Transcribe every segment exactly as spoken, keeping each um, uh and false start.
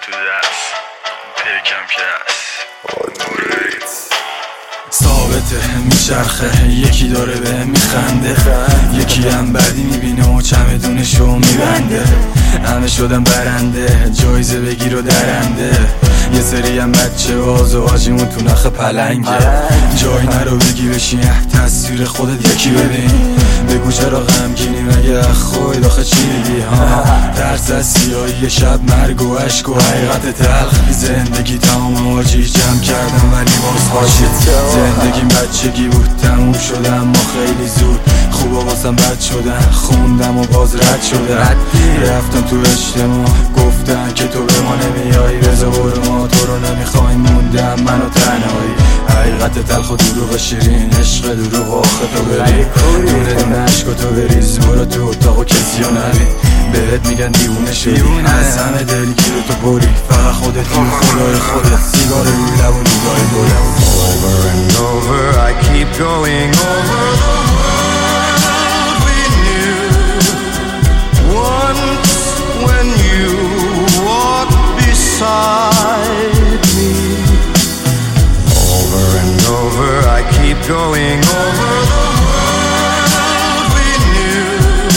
تو دست پیکم که هست ثابته میچرخه، یکی داره به میخنده، یکی هم بدی میبینه و چمدونشو میبنده. همه شدن برنده، جایزه بگیر و درنده. یه سری هم بچه باز و آجیمون تو نخ پلنگه. جای نرو بگی بشین تصویر خودت یکی ببین. بگو چرا غمگینی مگه خوی داخل چی دیدی ها؟ ترس از سیاهی شب، مرگ و عشق و حقیقت تلخ. زندگی تمام آجی جمع کردم ولی باز باشید. زندگیم بچگی بود تموم شدم اما خیلی زود. خوبا واسم بد شدن، خوندم و باز رد شدم. رفتم تو اجتماع گفتن که تو به ما نمیایی، رضا برو ما تو رو نمیخوایم، موندم من و تنهایی. حقیقت تلخ و دروغ شیرین، عشق دروغ آخه تو ببین. دونه دونه عشق تو بریز، برو تو اتاق و کسی رو نبین. بهت میگن دیوونه شدی، از همه دلگیر تو بری. فقط خودتی و خدای خودت، سیگار روی لب و نگاه دلم. Over and over I keep going over the world we knew once when you walked beside me. Over and over I keep going over the world we knew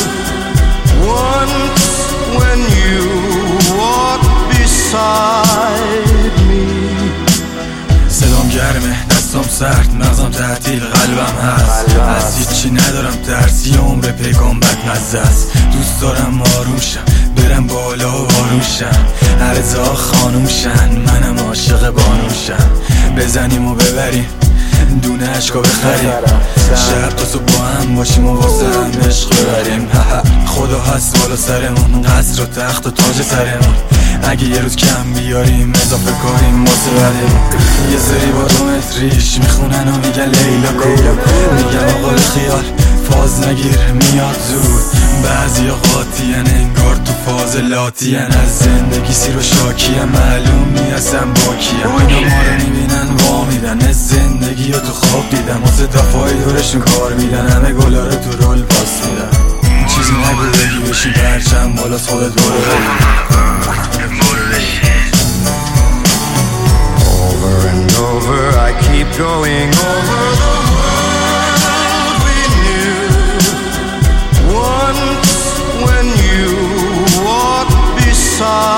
once when you walked beside me. صدام گرمه، دستام سرد، مغزم تعطیل، قلبم هست. از هیچی ندارم ترس، یه عمر پیکان بدمزه است. دوست دارم آروم شم، برم بالا و آروم شم. هر زا خانوم شن، منم عاشق بانوم شم. بزنیم و ببریم، دونه عشقا بخریم. شب تا صبح با هم باشیم و واسه هم عشق ببریم. خدا هست بالا سرمون، قصر و تخت و تاج سرمون. اگه یه روز کم بیاریم اضافه کاریم واسه بعدمون. یه سری با دو متریش میخونن و میگن لیلا کو، میگن آقا خیال فاز نگیر میاد زود. بعضی قاطین انگار تو فاز لاتین، از زندگی سیر و شاکیم، معلوم نیستم باکیم. اینا ما رو میبینن وا میدن، از زندگی رو تو خواب دیدم، واسه دفاعی دورشون کار میدن، همه گلا رو تو رول پاس میدن. چیزی نگو بگی بشی پرچم بالا خودت برو Over and over I keep going over the world we knew once when you walked beside